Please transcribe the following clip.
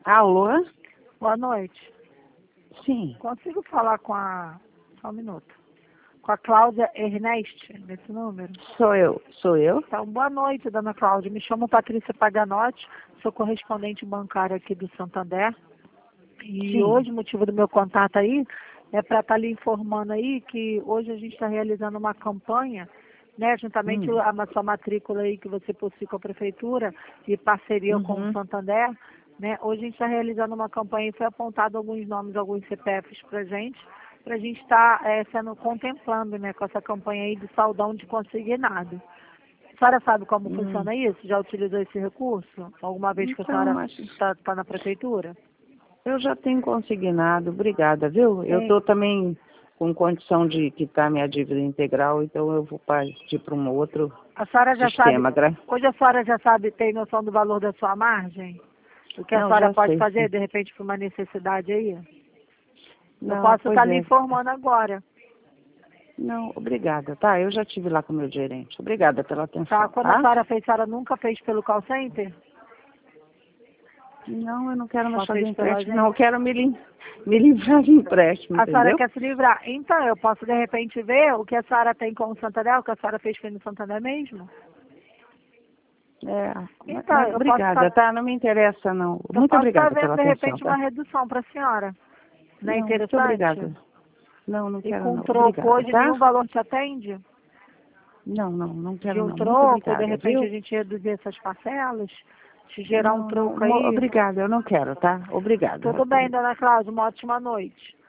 Alô? Boa noite. Sim. Consigo falar com a... Só um minuto. Com a Cláudia Ernest, nesse número? Sou eu. Então, boa noite, dona Cláudia. Me chamo Patrícia Paganotti, sou correspondente bancária aqui do Santander. E Sim. hoje, o motivo do meu contato aí é para estar lhe informando aí que hoje a gente está realizando uma campanha, né, juntamente a sua matrícula aí que você possui com a prefeitura e parceria com o Santander, né? Hoje a gente está realizando uma campanha e foi apontado alguns nomes, alguns CPFs para a gente estar sendo contemplando, né, com essa campanha aí de saldão de consignado. A senhora sabe como funciona isso? Já utilizou esse recurso? Alguma vez que a Então, senhora está na prefeitura? eu já tenho consignado, obrigada, viu? Eu Sim. estou também com condição de quitar minha dívida integral, então eu vou partir para um outro A senhora já sistema. sabe, hoje a senhora já sabe, tem noção do valor da sua margem? O que a Não, senhora já pode sei, fazer, sim. de repente, por uma necessidade aí? Eu Não, posso pois estar lhe é. informando agora, Não, obrigada, tá? Eu já estive lá com o meu gerente. Obrigada pela tá? atenção, Quando a tá? senhora fez, a senhora nunca fez pelo call center? Não, eu não quero mais Só fazer fez pela empréstimo, não. Eu gente? quero me livrar de empréstimo, A senhora entendeu? quer se livrar? Então, eu posso, de repente, ver o que a senhora tem com o Santander, o que a senhora fez no Santander mesmo? É, Então, mas eu posso obrigada, estar, tá? Não me interessa, não. Muito obrigada vendo, pela de atenção, repente, uma tá? redução para a senhora. Não é Não, muito interessante? obrigada. Não, não E quero com não. troco Obrigada, hoje, tá? nenhum valor te atende? Não De quero um não. Muito troco, de obrigada, repente a viu? gente reduzir essas parcelas, te gerar um Não, troco aí. obrigada, eu não quero, tá? Obrigada. Tudo bem, dona Cláudia, uma ótima noite.